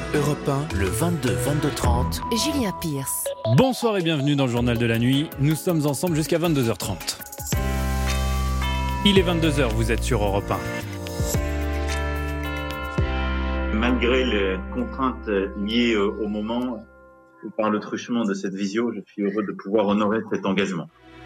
Europe 1, le 22-22-30. Julien Pierce. Bonsoir et bienvenue dans le Journal de la Nuit. Nous sommes ensemble jusqu'à 22h30. Il est 22h, vous êtes sur Europe 1. Malgré les contraintes liées au moment, par le truchement de cette visio, je suis heureux de pouvoir honorer cet engagement.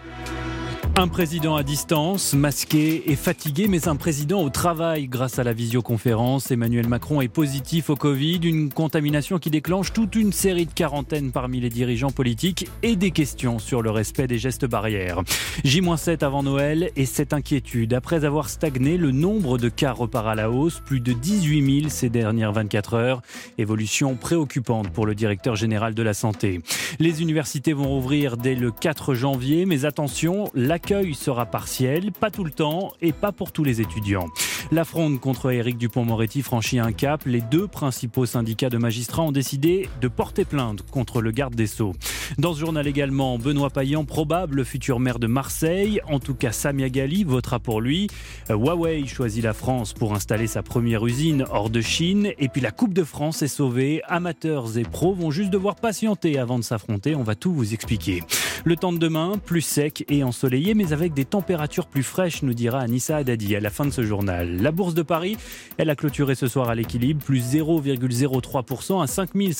Un président à distance, masqué et fatigué, mais un président au travail grâce à la visioconférence. Emmanuel Macron est positif au Covid, une contamination qui déclenche toute une série de quarantaines parmi les dirigeants politiques et des questions sur le respect des gestes barrières. J-7 avant Noël et cette inquiétude. Après avoir stagné, le nombre de cas repart à la hausse, plus de 18 000 ces dernières 24 heures. Évolution préoccupante pour le directeur général de la Santé. Les universités vont rouvrir dès le 4 janvier, mais attention, l'accueil sera partiel, pas tout le temps et pas pour tous les étudiants. La fronde contre Éric Dupond-Moretti franchit un cap. Les deux principaux syndicats de magistrats ont décidé de porter plainte contre le garde des Sceaux. Dans ce journal également, Benoît Payan, probable futur maire de Marseille. En tout cas, Samia Ghali votera pour lui. Huawei choisit la France pour installer sa première usine hors de Chine. Et puis la Coupe de France est sauvée. Amateurs et pros vont juste devoir patienter avant de s'affronter. On va tout vous expliquer. Le temps de demain, plus sec et ensoleillé, mais avec des températures plus fraîches, nous dira Anissa Haddadi à la fin de ce journal. La bourse de Paris, elle a clôturé ce soir à l'équilibre, plus 0,03% à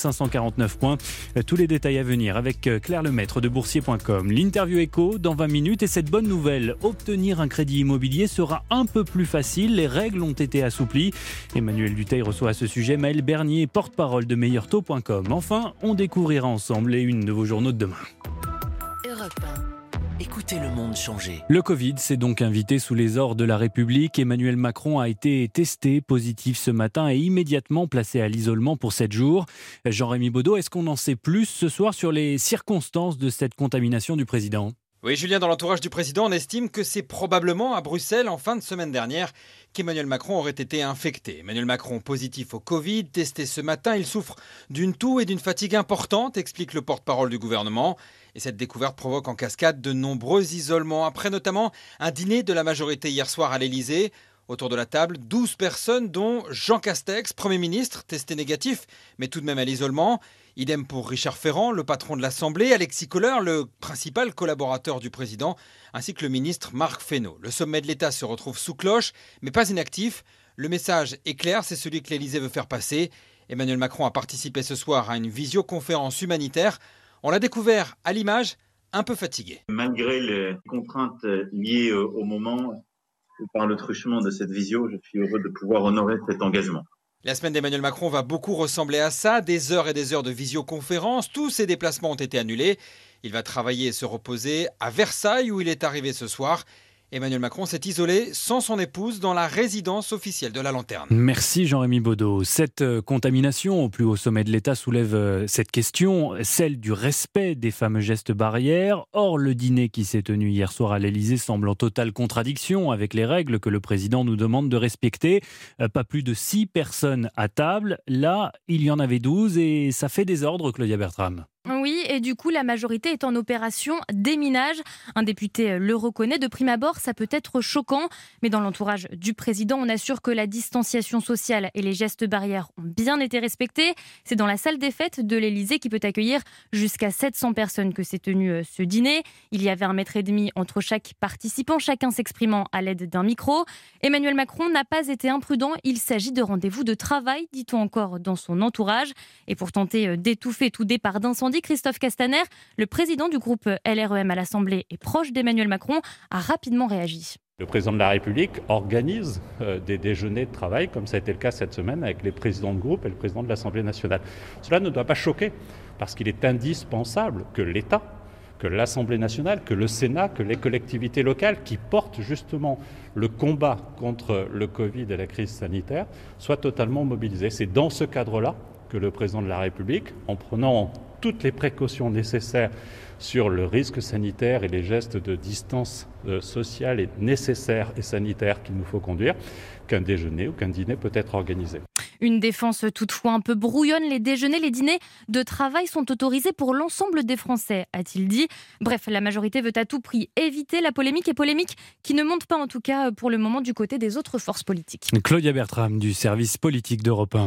5549 points. Tous les détails à venir avec Claire Lemaître de boursier.com. L'interview écho dans 20 minutes et cette bonne nouvelle, obtenir un crédit immobilier sera un peu plus facile. Les règles ont été assouplies. Emmanuel Dutheil reçoit à ce sujet Maël Bernier, porte-parole de meilleurtaux.com. Enfin, on découvrira ensemble les unes de vos journaux de demain. Europe 1. Écoutez le monde changer. Le Covid s'est donc invité sous les ors de la République. Emmanuel Macron a été testé positif ce matin et immédiatement placé à l'isolement pour 7 jours. Jean-Rémy Baudot, est-ce qu'on en sait plus ce soir sur les circonstances de cette contamination du président ? Oui, Julien, dans l'entourage du président, on estime que c'est probablement à Bruxelles, en fin de semaine dernière, qu'Emmanuel Macron aurait été infecté. Emmanuel Macron positif au Covid, testé ce matin, il souffre d'une toux et d'une fatigue importante, explique le porte-parole du gouvernement. Et cette découverte provoque en cascade de nombreux isolements, après notamment un dîner de la majorité hier soir à l'Elysée. Autour de la table, 12 personnes, dont Jean Castex, Premier ministre, testé négatif, mais tout de même à l'isolement. Idem pour Richard Ferrand, le patron de l'Assemblée, Alexis Kohler, le principal collaborateur du président, ainsi que le ministre Marc Fesneau. Le sommet de l'État se retrouve sous cloche, mais pas inactif. Le message est clair, c'est celui que l'Élysée veut faire passer. Emmanuel Macron a participé ce soir à une visioconférence humanitaire. On l'a découvert à l'image, un peu fatigué. Malgré les contraintes liées au moment, par le truchement de cette visio, je suis heureux de pouvoir honorer cet engagement. La semaine d'Emmanuel Macron va beaucoup ressembler à ça, des heures et des heures de visioconférence. Tous ses déplacements ont été annulés. Il va travailler et se reposer à Versailles où il est arrivé ce soir. Emmanuel Macron s'est isolé sans son épouse dans la résidence officielle de la Lanterne. Merci Jean-Rémy Baudot. Cette contamination au plus haut sommet de l'État soulève cette question, celle du respect des fameux gestes barrières. Or, le dîner qui s'est tenu hier soir à l'Élysée semble en totale contradiction avec les règles que le président nous demande de respecter. Pas plus de 6 personnes à table. Là, il y en avait 12 et ça fait désordre, Claudia Bertram. Oui, et du coup, la majorité est en opération déminage. Un député le reconnaît. De prime abord, ça peut être choquant. Mais dans l'entourage du président, on assure que la distanciation sociale et les gestes barrières ont bien été respectés. C'est dans la salle des fêtes de l'Élysée qui peut accueillir jusqu'à 700 personnes que s'est tenu ce dîner. Il y avait 1,5 m entre chaque participant, chacun s'exprimant à l'aide d'un micro. Emmanuel Macron n'a pas été imprudent. Il s'agit de rendez-vous de travail, dit-on encore dans son entourage. Et pour tenter d'étouffer tout départ d'incendie, Christophe Castaner, le président du groupe LREM à l'Assemblée et proche d'Emmanuel Macron, a rapidement réagi. Le président de la République organise des déjeuners de travail, comme ça a été le cas cette semaine avec les présidents de groupe et le président de l'Assemblée nationale. Cela ne doit pas choquer, parce qu'il est indispensable que l'État, que l'Assemblée nationale, que le Sénat, que les collectivités locales qui portent justement le combat contre le Covid et la crise sanitaire soient totalement mobilisés. C'est dans ce cadre-là que le président de la République, en prenant toutes les précautions nécessaires sur le risque sanitaire et les gestes de distance sociale et nécessaires et sanitaires qu'il nous faut conduire, qu'un déjeuner ou qu'un dîner peut être organisé. Une défense toutefois un peu brouillonne. Les déjeuners, les dîners de travail sont autorisés pour l'ensemble des Français, a-t-il dit. Bref, la majorité veut à tout prix éviter la polémique, et polémique qui ne monte pas en tout cas pour le moment du côté des autres forces politiques. Claudia Bertram du service politique d'Europe 1.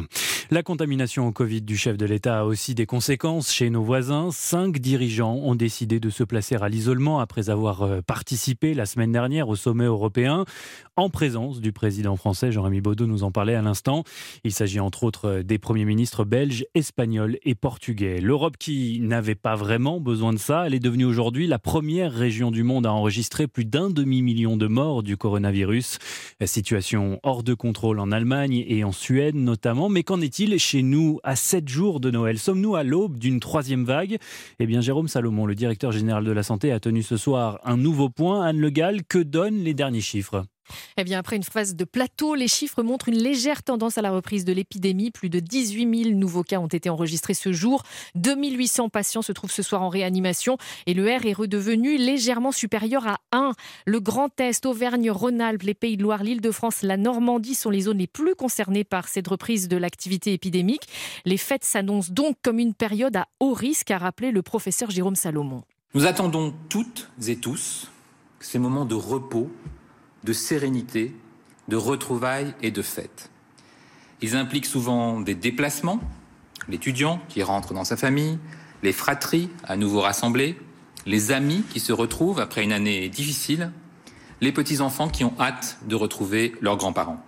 La contamination au Covid du chef de l'État a aussi des conséquences chez nos voisins. 5 dirigeants ont décidé de se placer à l'isolement après avoir participé la semaine dernière au sommet européen en présence du président français. Jean-Rémy Baudot nous en parlait à l'instant. Il s'agit entre autres des premiers ministres belges, espagnols et portugais. L'Europe qui n'avait pas vraiment besoin de ça, elle est devenue aujourd'hui la première région du monde à enregistrer plus d'1 demi-million de morts du coronavirus. Situation hors de contrôle en Allemagne et en Suède notamment. Mais qu'en est-il chez nous à 7 jours de Noël? Sommes-nous à l'aube d'une 3e vague? Eh bien, Jérôme Salomon, le directeur général de la Santé, a tenu ce soir un nouveau point. Anne Le Gall, que donnent les derniers chiffres? Eh bien, après une phase de plateau, les chiffres montrent une légère tendance à la reprise de l'épidémie. Plus de 18 000 nouveaux cas ont été enregistrés ce jour. 2 800 patients se trouvent ce soir en réanimation et le R est redevenu légèrement supérieur à 1. Le Grand Est, Auvergne-Rhône-Alpes, les Pays de Loire, l'Île-de-France, la Normandie sont les zones les plus concernées par cette reprise de l'activité épidémique. Les fêtes s'annoncent donc comme une période à haut risque, a rappelé le professeur Jérôme Salomon. Nous attendons toutes et tous ces moments de repos, de sérénité, de retrouvailles et de fêtes. Ils impliquent souvent des déplacements, l'étudiant qui rentre dans sa famille, les fratries à nouveau rassemblées, les amis qui se retrouvent après une année difficile, les petits-enfants qui ont hâte de retrouver leurs grands-parents.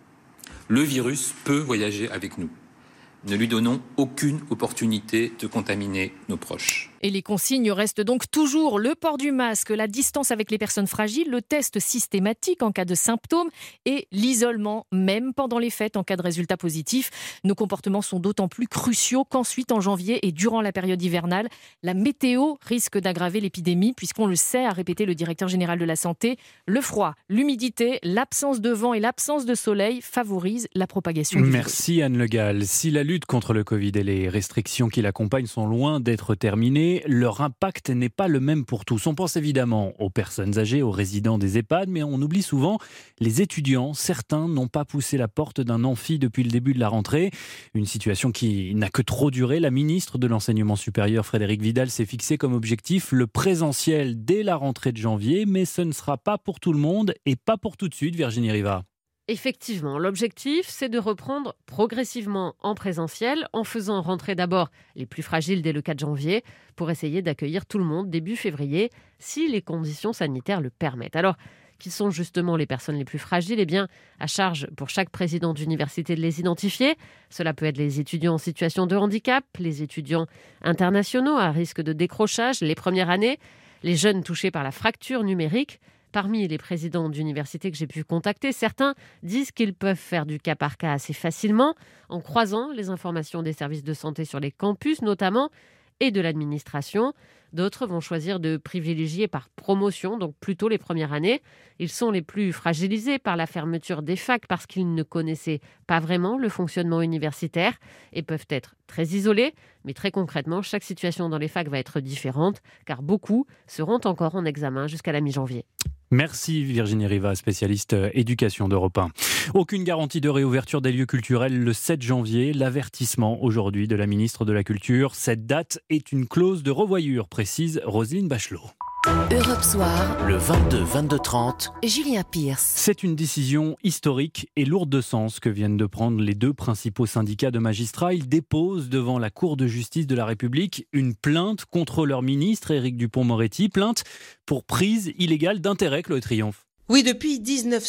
Le virus peut voyager avec nous. Ne lui donnons aucune opportunité de contaminer nos proches. Et les consignes restent donc toujours le port du masque, la distance avec les personnes fragiles, le test systématique en cas de symptômes et l'isolement, même pendant les fêtes en cas de résultats positifs. Nos comportements sont d'autant plus cruciaux qu'ensuite, en janvier et durant la période hivernale, la météo risque d'aggraver l'épidémie puisqu'on le sait, a répété le directeur général de la Santé, le froid, l'humidité, l'absence de vent et l'absence de soleil favorisent la propagation du virus. Merci Anne Le Gall. Si la lutte contre le Covid et les restrictions qui l'accompagnent sont loin d'être terminées, leur impact n'est pas le même pour tous. On pense évidemment aux personnes âgées, aux résidents des EHPAD, mais on oublie souvent les étudiants. Certains n'ont pas poussé la porte d'un amphi depuis le début de la rentrée. Une situation qui n'a que trop duré. La ministre de l'Enseignement supérieur, Frédérique Vidal, s'est fixé comme objectif le présentiel dès la rentrée de janvier, mais ce ne sera pas pour tout le monde et pas pour tout de suite, Virginie Riva. Effectivement, l'objectif, c'est de reprendre progressivement en présentiel en faisant rentrer d'abord les plus fragiles dès le 4 janvier pour essayer d'accueillir tout le monde début février si les conditions sanitaires le permettent. Alors, qui sont justement les personnes les plus fragiles? Eh bien, à charge pour chaque président d'université de les identifier. Cela peut être les étudiants en situation de handicap, les étudiants internationaux à risque de décrochage les premières années, les jeunes touchés par la fracture numérique. Parmi les présidents d'université que j'ai pu contacter, certains disent qu'ils peuvent faire du cas par cas assez facilement en croisant les informations des services de santé sur les campus notamment et de l'administration. D'autres vont choisir de privilégier par promotion, donc plutôt les premières années. Ils sont les plus fragilisés par la fermeture des facs parce qu'ils ne connaissaient pas vraiment le fonctionnement universitaire et peuvent être très isolés. Mais très concrètement, chaque situation dans les facs va être différente car beaucoup seront encore en examen jusqu'à la mi-janvier. Merci Virginie Riva, spécialiste éducation d'Europe 1. Aucune garantie de réouverture des lieux culturels le 7 janvier. L'avertissement aujourd'hui de la ministre de la Culture. Cette date est une clause de revoyure, précise Roselyne Bachelot. Europe Soir, le 22-22-30, Julien Pierce. C'est une décision historique et lourde de sens que viennent de prendre les 2 principaux syndicats de magistrats. Ils déposent devant la Cour de justice de la République une plainte contre leur ministre Éric Dupond-Moretti. Plainte pour prise illégale d'intérêt, Chloé Triomphe. Oui, depuis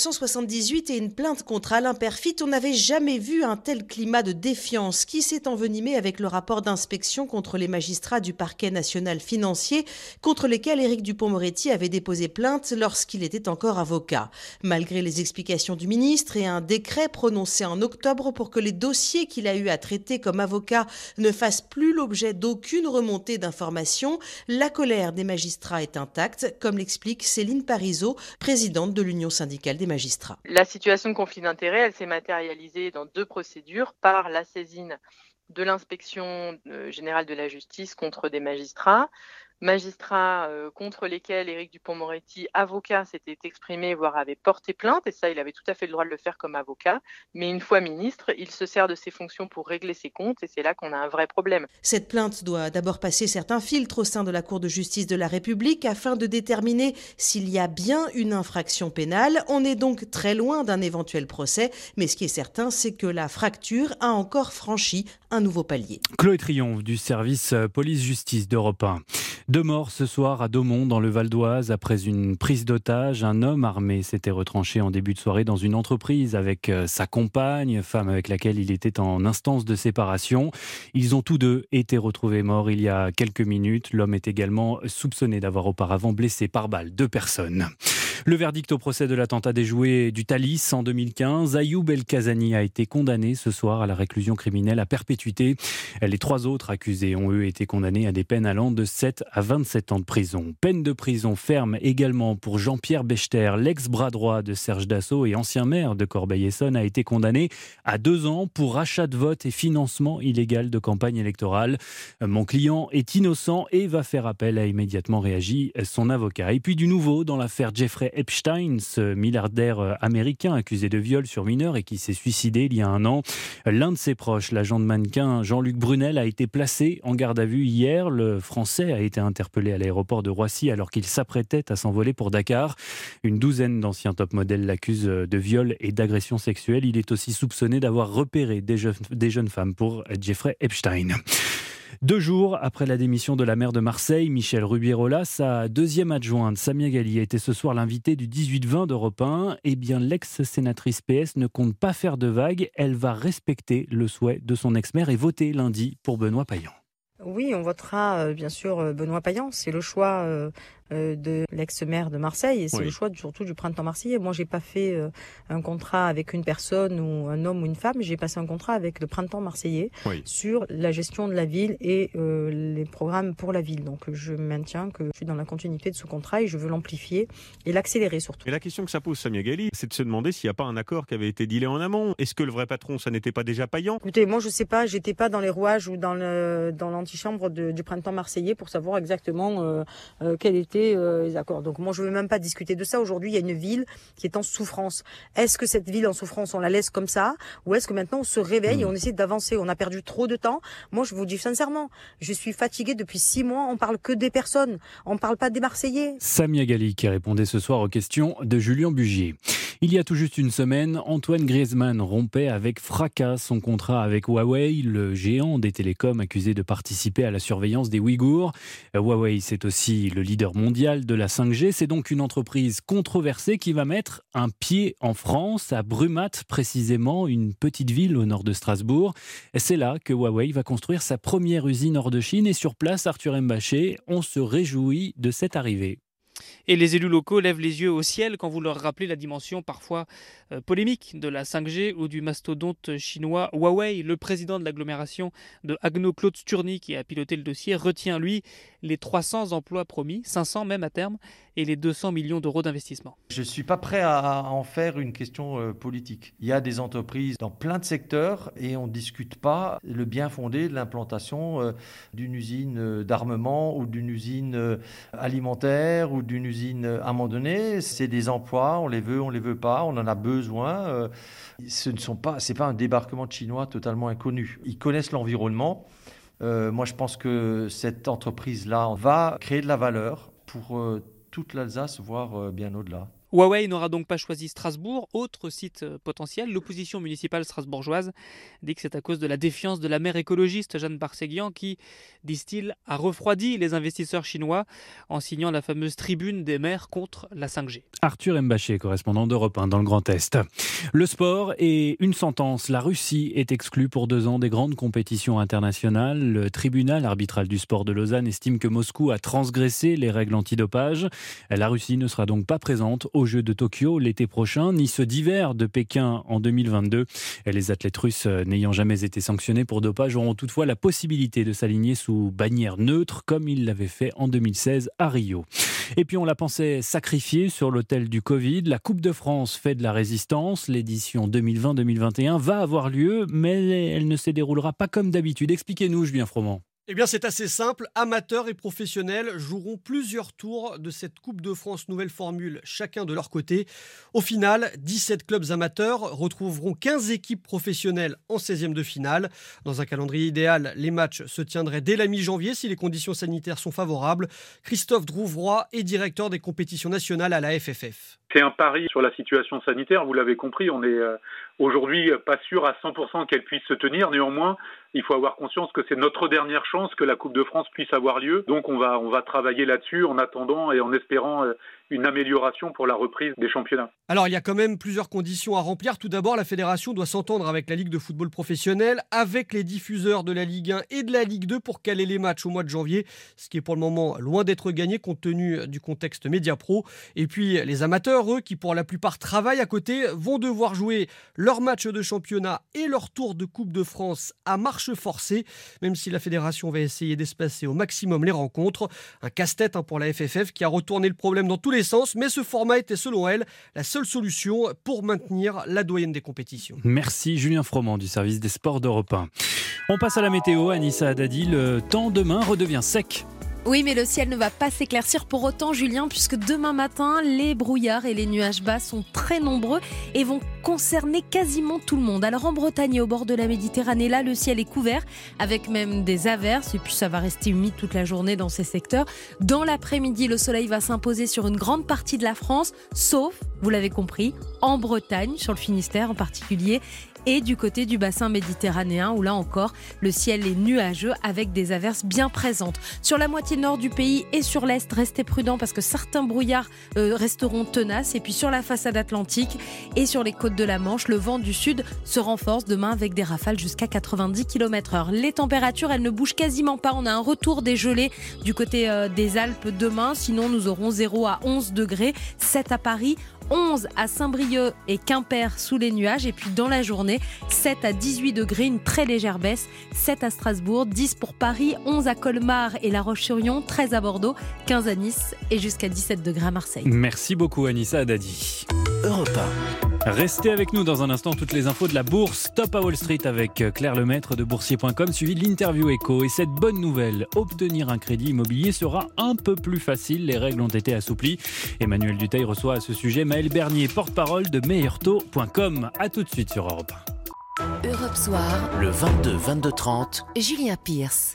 1978 et une plainte contre Alain Peyrefitte, on n'avait jamais vu un tel climat de défiance qui s'est envenimé avec le rapport d'inspection contre les magistrats du parquet national financier contre lesquels Éric Dupond-Moretti avait déposé plainte lorsqu'il était encore avocat. Malgré les explications du ministre et un décret prononcé en octobre pour que les dossiers qu'il a eu à traiter comme avocat ne fassent plus l'objet d'aucune remontée d'informations, la colère des magistrats est intacte, comme l'explique Céline Parizeau, présidente de l'Union syndicale des magistrats. La situation de conflit d'intérêts, elle s'est matérialisée dans 2 procédures, par la saisine de l'inspection générale de la justice contre des magistrats, magistrats contre lesquels Éric Dupond-Moretti, avocat, s'était exprimé, voire avait porté plainte, et ça, il avait tout à fait le droit de le faire comme avocat. Mais une fois ministre, il se sert de ses fonctions pour régler ses comptes, et c'est là qu'on a un vrai problème. Cette plainte doit d'abord passer certains filtres au sein de la Cour de justice de la République afin de déterminer s'il y a bien une infraction pénale. On est donc très loin d'un éventuel procès, mais ce qui est certain, c'est que la fracture a encore franchi un nouveau palier. Chloé Triomphe du service police-justice d'Europe 1. 2 morts ce soir à Daumont dans le Val d'Oise après une prise d'otage. Un homme armé s'était retranché en début de soirée dans une entreprise avec sa compagne, femme avec laquelle il était en instance de séparation. Ils ont tous deux été retrouvés morts il y a quelques minutes. L'homme est également soupçonné d'avoir auparavant blessé par balle 2 personnes. Le verdict au procès de l'attentat déjoué du Thalys en 2015. Ayoub El Kazani a été condamné ce soir à la réclusion criminelle à perpétuité. Les 3 autres accusés ont eux été condamnés à des peines allant de 7 à 27 ans de prison. Peine de prison ferme également pour Jean-Pierre Bechter, l'ex-bras droit de Serge Dassault et ancien maire de Corbeil-Essonnes, a été condamné à 2 ans pour achat de vote et financement illégal de campagne électorale. Mon client est innocent et va faire appel, a immédiatement réagi son avocat. Et puis du nouveau dans l'affaire Jeffrey Epstein, ce milliardaire américain accusé de viol sur mineur et qui s'est suicidé il y a 1 an. L'un de ses proches, l'agent de mannequin Jean-Luc Brunel, a été placé en garde à vue hier. Le Français a été interpellé à l'aéroport de Roissy alors qu'il s'apprêtait à s'envoler pour Dakar. Une douzaine d'anciens top modèles l'accusent de viol et d'agression sexuelle. Il est aussi soupçonné d'avoir repéré des jeunes femmes pour Jeffrey Epstein. 2 jours après la démission de la maire de Marseille, Michèle Rubirola, sa deuxième adjointe, Samia Ghali, a été ce soir l'invitée du 18-20 d'Europe 1. Eh bien, l'ex-sénatrice PS ne compte pas faire de vagues. Elle va respecter le souhait de son ex-maire et voter lundi pour Benoît Payan. Oui, on votera bien sûr Benoît Payan. C'est le choix de l'ex-maire de Marseille et c'est le choix surtout du printemps marseillais. Moi, j'ai pas fait un contrat avec une personne ou un homme ou une femme. J'ai passé un contrat avec le printemps marseillais sur la gestion de la ville et les programmes pour la ville. Donc, je maintiens que je suis dans la continuité de ce contrat et je veux l'amplifier et l'accélérer surtout. Et la question que ça pose, Samia Ghali, c'est de se demander s'il n'y a pas un accord qui avait été dealé en amont. Est-ce que le vrai patron, ça n'était pas déjà Payan ? Écoutez, moi, je sais pas. J'étais pas dans les rouages ou dans l'antichambre du printemps marseillais pour savoir exactement quel était les accords. Donc moi je ne veux même pas discuter de ça. Aujourd'hui il y a une ville qui est en souffrance. Est-ce que cette ville en souffrance on la laisse comme ça ou est-ce que maintenant on se réveille et on essaie d'avancer? On a perdu trop de temps. Moi je vous dis sincèrement, je suis fatiguée depuis 6 mois. On parle que des personnes, on parle pas des Marseillais. Samia Ghali qui répondait ce soir aux questions de Julien Bugier. Il y a tout juste une semaine, Antoine Griezmann rompait avec fracas son contrat avec Huawei, le géant des télécoms accusé de participer à la surveillance des Ouïghours. Huawei, c'est aussi le leader mondial de la 5G. C'est donc une entreprise controversée qui va mettre un pied en France, à Brumat précisément, une petite ville au nord de Strasbourg. C'est là que Huawei va construire sa première usine hors de Chine et sur place, Arthur Mbaché, on se réjouit de cette arrivée. Et les élus locaux lèvent les yeux au ciel quand vous leur rappelez la dimension parfois polémique de la 5G ou du mastodonte chinois Huawei. Le président de l'agglomération de Haguenau, Claude Sturny, qui a piloté le dossier, retient lui les 300 emplois promis, 500 même à terme, et les 200 millions d'euros d'investissement. Je ne suis pas prêt à en faire une question politique. Il y a des entreprises dans plein de secteurs et on ne discute pas le bien fondé de l'implantation d'une usine d'armement ou d'une usine alimentaire ou d'une usine à un moment donné. C'est des emplois, on les veut pas, on en a besoin. C'est pas un débarquement de Chinois totalement inconnu. Ils connaissent l'environnement. Moi, je pense que cette entreprise-là va créer de la valeur pour toute l'Alsace, voire bien au-delà. Huawei n'aura donc pas choisi Strasbourg, autre site potentiel. L'opposition municipale strasbourgeoise dit que c'est à cause de la défiance de la maire écologiste Jeanne Barseguian qui, disent-ils, a refroidi les investisseurs chinois en signant la fameuse tribune des maires contre la 5G. Arthur Mbaché, correspondant d'Europe 1 dans le Grand Est. Le sport et une sentence. La Russie est exclue pour 2 ans des grandes compétitions internationales. Le tribunal arbitral du sport de Lausanne estime que Moscou a transgressé les règles antidopage. La Russie ne sera donc pas présente aux Jeux de Tokyo l'été prochain, ni ceux d'hiver de Pékin en 2022. Les athlètes russes n'ayant jamais été sanctionnés pour dopage auront toutefois la possibilité de s'aligner sous bannière neutre, comme ils l'avaient fait en 2016 à Rio. Et puis on la pensait sacrifiée sur l'autel du Covid. La Coupe de France fait de la résistance. L'édition 2020-2021 va avoir lieu, mais elle ne se déroulera pas comme d'habitude. Expliquez-nous, Julien Froment. Eh bien, c'est assez simple. Amateurs et professionnels joueront plusieurs tours de cette Coupe de France nouvelle formule, chacun de leur côté. Au final, 17 clubs amateurs retrouveront 15 équipes professionnelles en 16e de finale. Dans un calendrier idéal, les matchs se tiendraient dès la mi-janvier si les conditions sanitaires sont favorables. Christophe Drouvroy est directeur des compétitions nationales à la FFF. C'est un pari sur la situation sanitaire, vous l'avez compris, on est aujourd'hui pas sûr à 100% qu'elle puisse se tenir. Néanmoins, il faut avoir conscience que c'est notre dernière chance que la Coupe de France puisse avoir lieu. Donc on va travailler là-dessus en attendant et en espérant une amélioration pour la reprise des championnats. Alors il y a quand même plusieurs conditions à remplir. Tout d'abord, la fédération doit s'entendre avec la Ligue de football professionnel, avec les diffuseurs de la Ligue 1 et de la Ligue 2 pour caler les matchs au mois de janvier, ce qui est pour le moment loin d'être gagné compte tenu du contexte média pro. Et puis les amateurs, eux, qui pour la plupart travaillent à côté, vont devoir jouer leur match de championnat et leur tour de Coupe de France à marche forcée, même si la fédération va essayer d'espacer au maximum les rencontres. Un casse-tête pour la FFF qui a retourné le problème dans tous les sens, mais ce format était selon elle la seule solution pour maintenir la doyenne des compétitions. Merci Julien Froment du service des sports d'Europe 1. On passe à la météo. Anissa Haddadi, le temps demain redevient sec. Oui, mais le ciel ne va pas s'éclaircir pour autant, Julien, puisque demain matin, les brouillards et les nuages bas sont très nombreux et vont concerner quasiment tout le monde. Alors en Bretagne et au bord de la Méditerranée, là, le ciel est couvert, avec même des averses, et puis ça va rester humide toute la journée dans ces secteurs. Dans l'après-midi, le soleil va s'imposer sur une grande partie de la France, sauf, vous l'avez compris, en Bretagne, sur le Finistère en particulier, et du côté du bassin méditerranéen où là encore le ciel est nuageux avec des averses bien présentes. Sur la moitié nord du pays et sur l'est, restez prudents parce que certains brouillards resteront tenaces. Et puis sur la façade atlantique et sur les côtes de la Manche, le vent du sud se renforce demain avec des rafales jusqu'à 90 km/h. Les températures, elles ne bougent quasiment pas. On a un retour des gelées du côté des Alpes demain. Sinon, nous aurons 0 à 11 degrés, 7 à Paris, 11 à Saint-Brieuc et Quimper sous les nuages. Et puis dans la journée, 7 à 18 degrés, une très légère baisse. 7 à Strasbourg, 10 pour Paris, 11 à Colmar et La Roche-sur-Yon, 13 à Bordeaux, 15 à Nice et jusqu'à 17 degrés à Marseille. Merci beaucoup Anissa Haddadi. Europe 1. Restez avec nous dans un instant, toutes les infos de la bourse. Top à Wall Street avec Claire Lemaître de boursier.com, suivi de l'interview Écho. Et cette bonne nouvelle, obtenir un crédit immobilier sera un peu plus facile. Les règles ont été assouplies. Emmanuel Dutheil reçoit à ce sujet Maël Bernier, porte-parole de meilleurtaux.com. A tout de suite sur Europe 1. Europe Soir, le 22-22-30, Julien Pierce.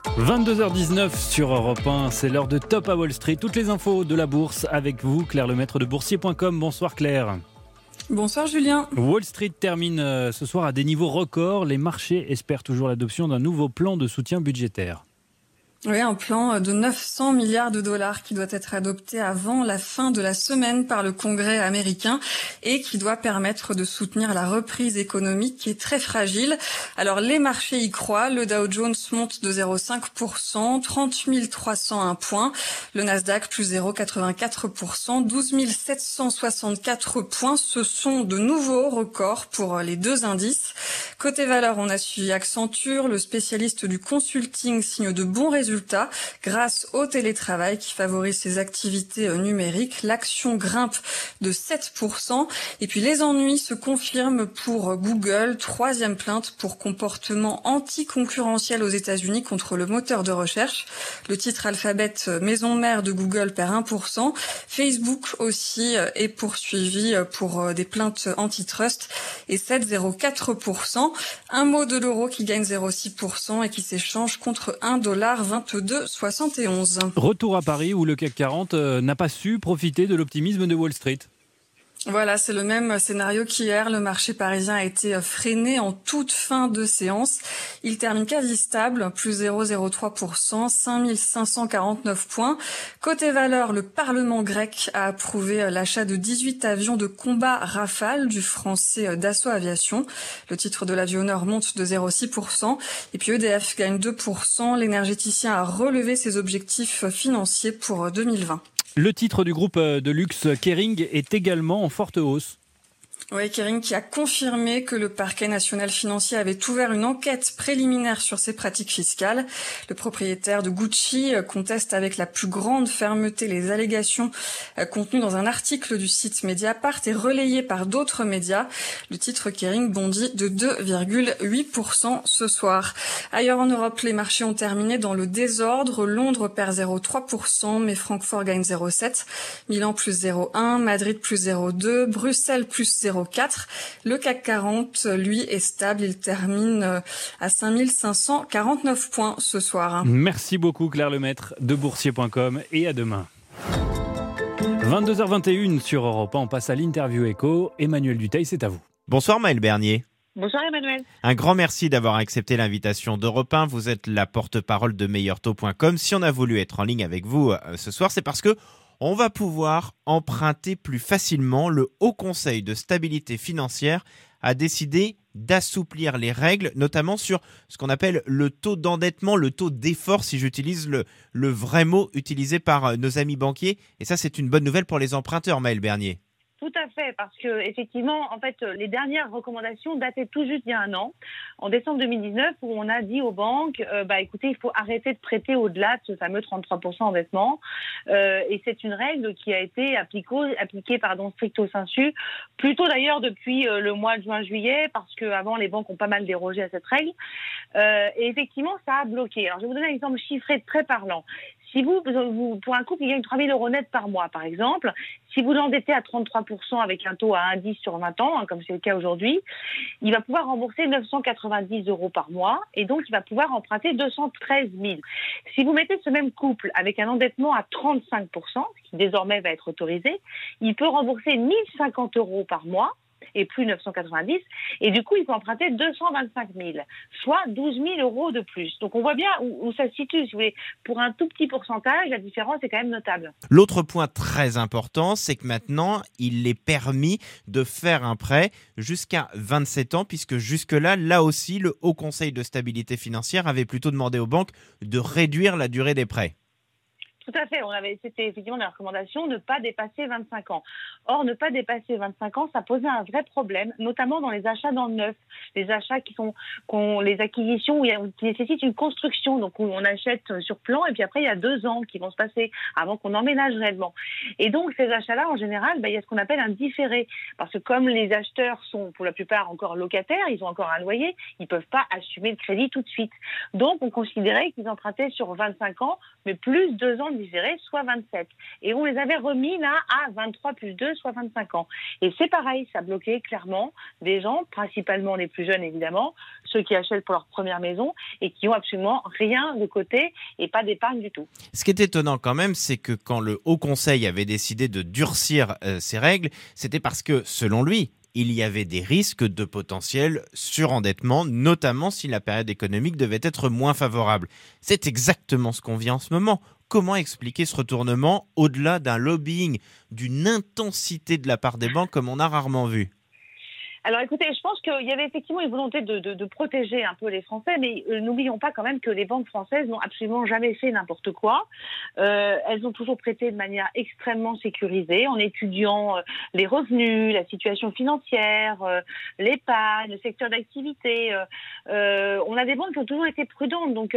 22h19 sur Europe 1, c'est l'heure de Top à Wall Street. Toutes les infos de la bourse avec vous, Claire Lemaître de boursier.com. Bonsoir Claire. Bonsoir Julien. Wall Street termine ce soir à des niveaux records. Les marchés espèrent toujours l'adoption d'un nouveau plan de soutien budgétaire. Oui, un plan de 900 milliards de dollars qui doit être adopté avant la fin de la semaine par le Congrès américain et qui doit permettre de soutenir la reprise économique qui est très fragile. Alors les marchés y croient. Le Dow Jones monte de 0,5%, 30 301 points. Le Nasdaq plus 0,84%, 12 764 points. Ce sont de nouveaux records pour les deux indices. Côté valeur, on a suivi Accenture. Le spécialiste du consulting signe de bons résultats grâce au télétravail qui favorise ses activités numériques. L'action grimpe de 7%. Et puis les ennuis se confirment pour Google. 3e plainte pour comportement anticoncurrentiel aux États-Unis contre le moteur de recherche. Le titre Alphabet, maison mère de Google, perd 1%. Facebook aussi est poursuivi pour des plaintes antitrust et 7,04%. Un mot de l'euro qui gagne 0,6% et qui s'échange contre $1,2271. Retour à Paris où le CAC 40 n'a pas su profiter de l'optimisme de Wall Street. Voilà, c'est le même scénario qu'hier. Le marché parisien a été freiné en toute fin de séance. Il termine quasi stable, plus 0,03%, 5549 points. Côté valeur, le Parlement grec a approuvé l'achat de 18 avions de combat Rafale du français Dassault Aviation. Le titre de l'avionneur monte de 0,6%. Et puis EDF gagne 2%. L'énergéticien a relevé ses objectifs financiers pour 2020. Le titre du groupe de luxe Kering est également en forte hausse. Oui, Kering qui a confirmé que le parquet national financier avait ouvert une enquête préliminaire sur ses pratiques fiscales. Le propriétaire de Gucci conteste avec la plus grande fermeté les allégations contenues dans un article du site Mediapart et relayées par d'autres médias. Le titre Kering bondit de 2,8% ce soir. Ailleurs en Europe, les marchés ont terminé dans le désordre. Londres perd 0,3%, mais Francfort gagne 0,7%. Milan plus 0,1%, Madrid plus 0,2%, Bruxelles plus 0,4%. Le CAC 40, lui, est stable. Il termine à 5549 points ce soir. Merci beaucoup Claire Lemaître de boursier.com et à demain. 22h21 sur Europe 1, on passe à l'interview écho. Emmanuel Dutheil, c'est à vous. Bonsoir Maëlle Bernier. Bonsoir Emmanuel. Un grand merci d'avoir accepté l'invitation d'Europe 1. Vous êtes la porte-parole de meilleurtaux.com. Si on a voulu être en ligne avec vous ce soir, c'est parce que on va pouvoir emprunter plus facilement. Le Haut Conseil de stabilité financière a décidé d'assouplir les règles, notamment sur ce qu'on appelle le taux d'endettement, le taux d'effort, si j'utilise le vrai mot utilisé par nos amis banquiers. Et ça, c'est une bonne nouvelle pour les emprunteurs, Maëlle Bernier. Tout à fait, parce que effectivement, en fait, les dernières recommandations dataient tout juste il y a un an, en décembre 2019, où on a dit aux banques, écoutez, il faut arrêter de prêter au-delà de ce fameux 33% endettement. Et c'est une règle qui a été appliquée stricto sensu, plutôt d'ailleurs depuis le mois de juin-juillet, parce qu'avant les banques ont pas mal dérogé à cette règle. Et effectivement, ça a bloqué. Alors je vais vous donner un exemple chiffré très parlant. Si vous, pour un couple qui gagne 3 000 € net par mois, par exemple, si vous l'endettez à 33% avec un taux à 1,10 sur 20 ans, comme c'est le cas aujourd'hui, il va pouvoir rembourser 990 € par mois et donc il va pouvoir emprunter 213 000. Si vous mettez ce même couple avec un endettement à 35%, ce qui désormais va être autorisé, il peut rembourser 1 050 € par mois et plus 990, et du coup, il peut emprunter 225 000, soit 12 000 € de plus. Donc, on voit bien où ça se situe, si vous voulez. Pour un tout petit pourcentage, la différence est quand même notable. L'autre point très important, c'est que maintenant, il est permis de faire un prêt jusqu'à 27 ans, puisque jusque-là, là aussi, le Haut Conseil de stabilité financière avait plutôt demandé aux banques de réduire la durée des prêts. Tout à fait. C'était effectivement la recommandation de ne pas dépasser 25 ans. Or, ne pas dépasser 25 ans, ça posait un vrai problème, notamment dans les achats dans le neuf, les achats les acquisitions qui nécessitent une construction, donc où on achète sur plan et puis après il y a 2 ans qui vont se passer avant qu'on emménage réellement. Et donc ces achats-là, en général, il y a ce qu'on appelle un différé, parce que comme les acheteurs sont pour la plupart encore locataires, ils ont encore un loyer, ils peuvent pas assumer le crédit tout de suite. Donc on considérait qu'ils empruntaient sur 25 ans, mais plus 2 ans différé, soit 27. Et on les avait remis là à 23 plus 2, soit 25 ans. Et c'est pareil, ça bloquait clairement des gens, principalement les plus jeunes évidemment, ceux qui achètent pour leur première maison et qui ont absolument rien de côté et pas d'épargne du tout. Ce qui est étonnant quand même, c'est que quand le Haut Conseil avait décidé de durcir ces règles, c'était parce que, selon lui, il y avait des risques de potentiel surendettement, notamment si la période économique devait être moins favorable. C'est exactement ce qu'on vit en ce moment. Comment expliquer ce retournement au-delà d'un lobbying, d'une intensité de la part des banques comme on a rarement vu ? Alors écoutez, je pense qu'il y avait effectivement une volonté de protéger un peu les Français, mais n'oublions pas quand même que les banques françaises n'ont absolument jamais fait n'importe quoi. Elles ont toujours prêté de manière extrêmement sécurisée, en étudiant les revenus, la situation financière, l'épargne, le secteur d'activité. On a des banques qui ont toujours été prudentes, donc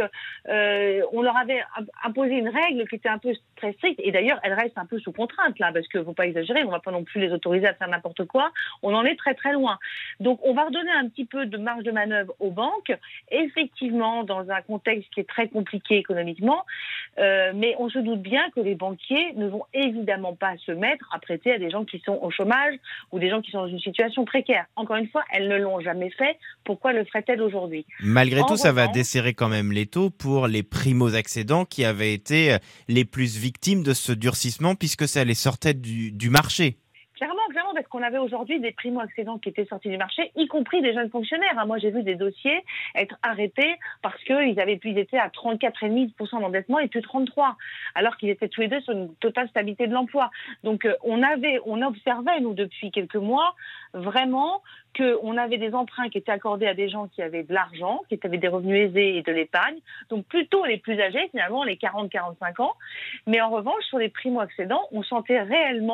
on leur avait imposé une règle qui était un peu très stricte, et d'ailleurs elle reste un peu sous contrainte là, parce qu'il ne faut pas exagérer, on ne va pas non plus les autoriser à faire n'importe quoi, on en est très très loin. Donc, on va redonner un petit peu de marge de manœuvre aux banques, effectivement, dans un contexte qui est très compliqué économiquement, mais on se doute bien que les banquiers ne vont évidemment pas se mettre à prêter à des gens qui sont au chômage ou des gens qui sont dans une situation précaire. Encore une fois, elles ne l'ont jamais fait. Pourquoi le ferait-elle aujourd'hui ? Malgré tout, ça va desserrer quand même les taux pour les primo-accédants qui avaient été les plus victimes de ce durcissement puisque ça les sortait du marché. Clairement, parce qu'on avait aujourd'hui des primo-accédants qui étaient sortis du marché, y compris des jeunes fonctionnaires. Moi, j'ai vu des dossiers être arrêtés parce qu'ils étaient à 34,5% d'endettement et plus 33%, alors qu'ils étaient tous les deux sur une totale stabilité de l'emploi. Donc, on observait, nous, depuis quelques mois, vraiment qu'on avait des emprunts qui étaient accordés à des gens qui avaient de l'argent, qui avaient des revenus aisés et de l'épargne, donc plutôt les plus âgés, finalement, les 40-45 ans. Mais en revanche, sur les primo-accédants, on sentait réellement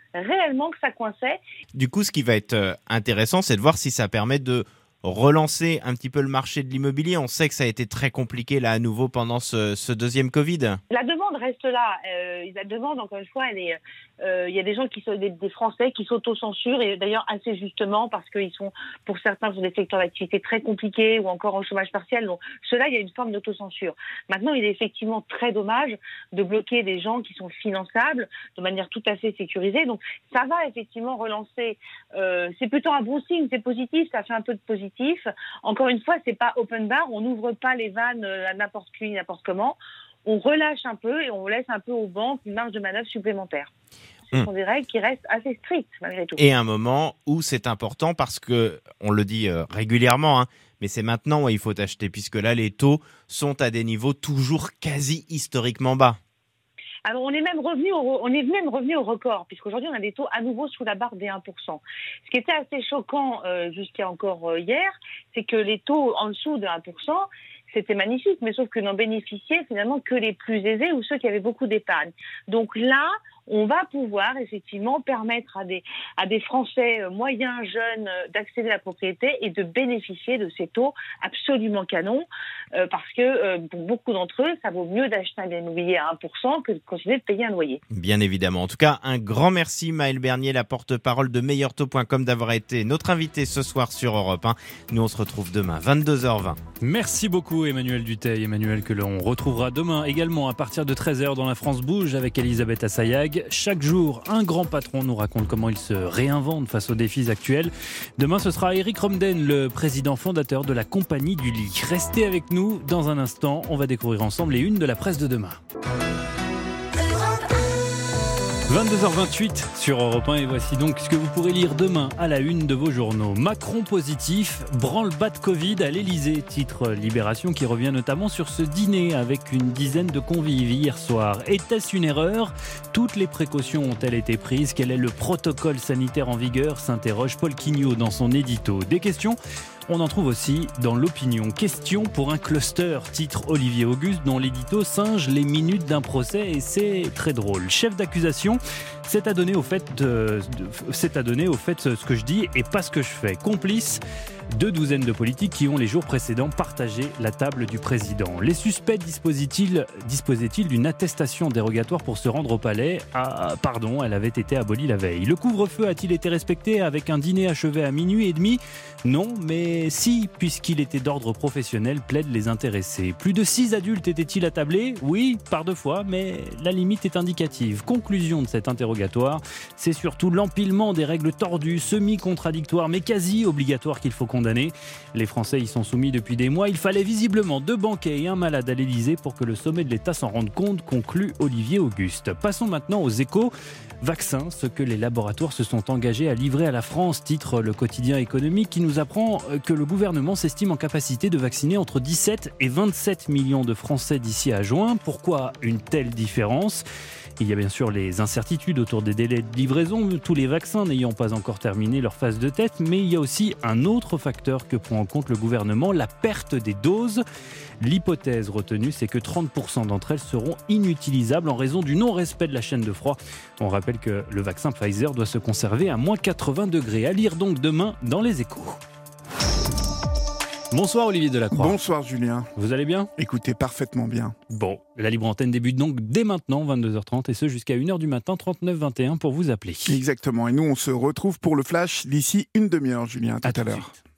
réellement que ça coinçait. Du coup, ce qui va être intéressant, c'est de voir si ça permet de relancer un petit peu le marché de l'immobilier. On sait que ça a été très compliqué là à nouveau pendant ce deuxième Covid. La demande reste là. La demande, encore une fois, il y a des gens qui sont des Français qui s'autocensurent, et d'ailleurs assez justement, parce qu'ils sont, pour certains, sur des secteurs d'activité très compliqués ou encore en chômage partiel. Donc cela, il y a une forme d'autocensure. Maintenant, il est effectivement très dommage de bloquer des gens qui sont finançables de manière tout à fait sécurisée. Donc ça va effectivement relancer. C'est plutôt un bon signe, c'est positif, ça fait un peu de positif. Encore une fois, c'est pas open bar, on n'ouvre pas les vannes à n'importe qui, n'importe comment. On relâche un peu et on laisse un peu aux banques une marge de manœuvre supplémentaire. Ce sont des règles qui restent assez strictes malgré tout. Et un moment où c'est important parce que, on le dit régulièrement, mais c'est maintenant où il faut acheter, puisque là les taux sont à des niveaux toujours quasi historiquement bas. Alors, on est même revenu au record, puisqu'aujourd'hui, on a des taux à nouveau sous la barre des 1%. Ce qui était assez choquant jusqu'à encore hier, c'est que les taux en dessous de 1%, c'était magnifique, mais sauf que n'en bénéficiaient finalement que les plus aisés ou ceux qui avaient beaucoup d'épargne. Donc là, on va pouvoir effectivement permettre à des Français moyens, jeunes, d'accéder à la propriété et de bénéficier de ces taux absolument canons, parce que pour beaucoup d'entre eux, ça vaut mieux d'acheter un bien immobilier à 1% que de continuer de payer un loyer. Bien évidemment. En tout cas, un grand merci Maëlle Bernier, la porte-parole de meilleurtaux.com, d'avoir été notre invité ce soir sur Europe 1. Nous, on se retrouve demain, 22h20. Merci beaucoup Emmanuel Dutheil. Emmanuel que l'on retrouvera demain également à partir de 13h dans La France Bouge avec Elisabeth Assayag. Chaque jour, un grand patron nous raconte comment il se réinvente face aux défis actuels. Demain, ce sera Eric Romden, le président fondateur de la Compagnie du Lit. Restez avec nous. Dans un instant, on va découvrir ensemble les unes de la presse de demain. 22h28 sur Europe 1 et voici donc ce que vous pourrez lire demain à la une de vos journaux. Macron positif, branle-bas de Covid à l'Elysée, titre Libération qui revient notamment sur ce dîner avec une dizaine de convives hier soir. Était-ce une erreur ? Toutes les précautions ont-elles été prises ? Quel est le protocole sanitaire en vigueur ? S'interroge Paul Quignot dans son édito. Des questions ? On en trouve aussi dans l'opinion. Question pour un cluster, titre Olivier Auguste, dont l'édito singe les minutes d'un procès et c'est très drôle. Chef d'accusation, c'est à donner au fait ce que je dis et pas ce que je fais. Complice, 2 douzaines de politiques qui ont les jours précédents partagé la table du président. Les suspects disposaient-ils d'une attestation dérogatoire pour se rendre au palais ? Ah, pardon, elle avait été abolie la veille. Le couvre-feu a-t-il été respecté avec un dîner achevé à minuit et demi ? Non, mais si, puisqu'il était d'ordre professionnel, plaident les intéressés. Plus de 6 adultes étaient-ils attablés ? Oui, par 2 fois, mais la limite est indicative. Conclusion de cet interrogatoire, c'est surtout l'empilement des règles tordues, semi-contradictoires, mais quasi obligatoires qu'il faut condamner. Les Français y sont soumis depuis des mois. Il fallait visiblement 2 banquets et un malade à l'Elysée pour que le sommet de l'État s'en rende compte, conclut Olivier Auguste. Passons maintenant aux échos. Vaccins, ce que les laboratoires se sont engagés à livrer à la France, titre le quotidien économique qui nous apprend que le gouvernement s'estime en capacité de vacciner entre 17 et 27 millions de Français d'ici à juin. Pourquoi une telle différence ? Il y a bien sûr les incertitudes autour des délais de livraison, tous les vaccins n'ayant pas encore terminé leur phase de test, mais il y a aussi un autre facteur que prend en compte le gouvernement, la perte des doses. L'hypothèse retenue, c'est que 30% d'entre elles seront inutilisables en raison du non-respect de la chaîne de froid. On rappelle que le vaccin Pfizer doit se conserver à moins 80 degrés. À lire donc demain dans les Échos. Bonsoir Olivier Delacroix. Bonsoir Julien. Vous allez bien ? Écoutez, parfaitement bien. Bon, la libre antenne débute donc dès maintenant, 22h30, et ce jusqu'à 1h du matin, 39 21 pour vous appeler. Exactement, et nous on se retrouve pour le flash d'ici une demi-heure Julien, à tout à l'heure.